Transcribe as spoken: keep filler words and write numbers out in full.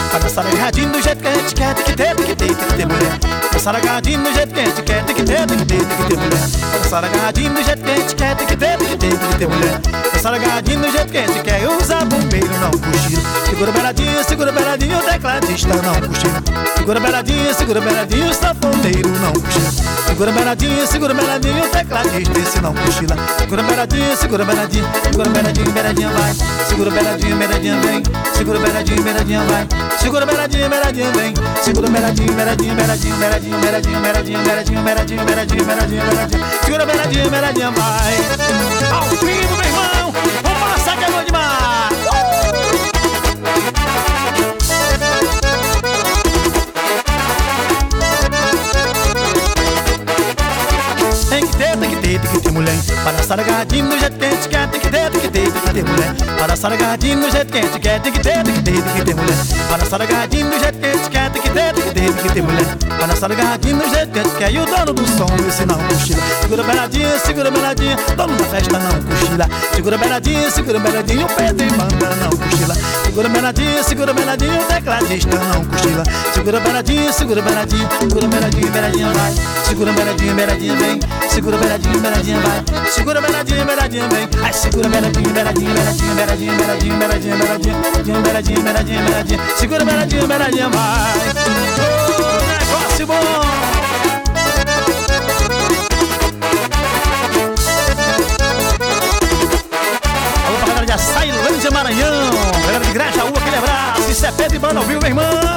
Pra dançar agarradinho do jeito que a gente quer. Tem que ter, tem que ter, tem que ter mulher. Dançar agarradinho do jeito que a gente quer. Tem que ter, tem que ter, tem que ter mulher. Dançar agarradinho do jeito que a gente quer. Tem que ter, tem que ter, tem que ter mulher. Dançar agarradinho do jeito que a gente quer. Usa bombeiro, não cochila. Segura beladinho, segura beladinho, o tecladista não cochila. Segura beladinho, segura beladinho, o sanfoneiro não cochila. Segura beladinho, segura beladinho, o tecladista esse não cochila. Segura beladinho, segura beladinho, segura beladinho, beladinha vai. Segura beladinho, beladinha vem. Segura beladinho, beladinha vai. Segura beladinho, beladinha vem. Segura beladinho, beladinho, beladinho, beladinho, beladinho, beladinho, beladinho, beladinho, beladinho, beladinho, beladinho. Segura beladinho, beladinha vai. Ao vivo, meu irmão, vamos passar que é bom demais. Tem que ter, tem que ter, tem que ter mulher. Para dançar agarradinho do jeito que a gente quer. Tem que ter, tem que ter, tem que ter mulher. Para dançar agarradinho do jeito que a gente quer. Tem que ter, tem que ter, tem que ter mulher. Para dançar agarradinho do jeito que a gente quer. Tem que ter, tem que ter, tem que ter mulher. Para dançar agarradinho do jeito que a gente quer. E o dono do som, esse não cochila. Segura beladinha, segura beladinha, dono da festa não cochila. Segura beladinha, segura beladinha, o pé de banda não cochila. Segura beladinha, segura beladinha, o tecladista não cochila. Segura beladinha, segura beladinha, segura beladinha, beladinha vai. Segura beladinha, beladinha vem. Segura beladinha, beladinha vai. Segura beladinha, beladinha vem. Ai, segura beladinha, beladinha, beladinha, beladinha, beladinha, beladinha, beladinha, beladinha, beladinha, beladinha, beladinha. Segura beladinha, beladinha vai. Oh, negócio bom. Alô pra galera de Açailândia, Maranhão. Galera de Grajaú, aquele abraço. Isso é pé de banda ao vivo, meu irmão.